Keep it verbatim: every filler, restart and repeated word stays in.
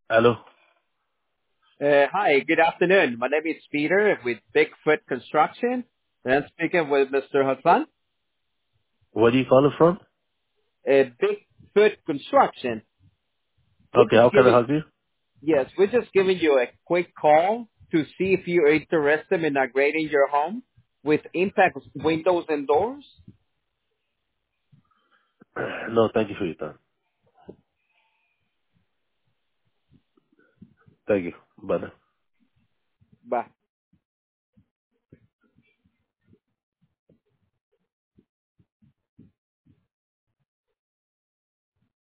Hello. Uh, hi, good afternoon. My name is Peter with Bigfoot Construction, and I'm speaking with Mister Hassan. Where do you call it from? Uh, Bigfoot Construction. We're Okay, how just can I giving, help you? yes, we're just giving you a quick call to see if you're interested in upgrading your home with impact windows and doors. No, thank you for your time. Thank you. Bye. Bye.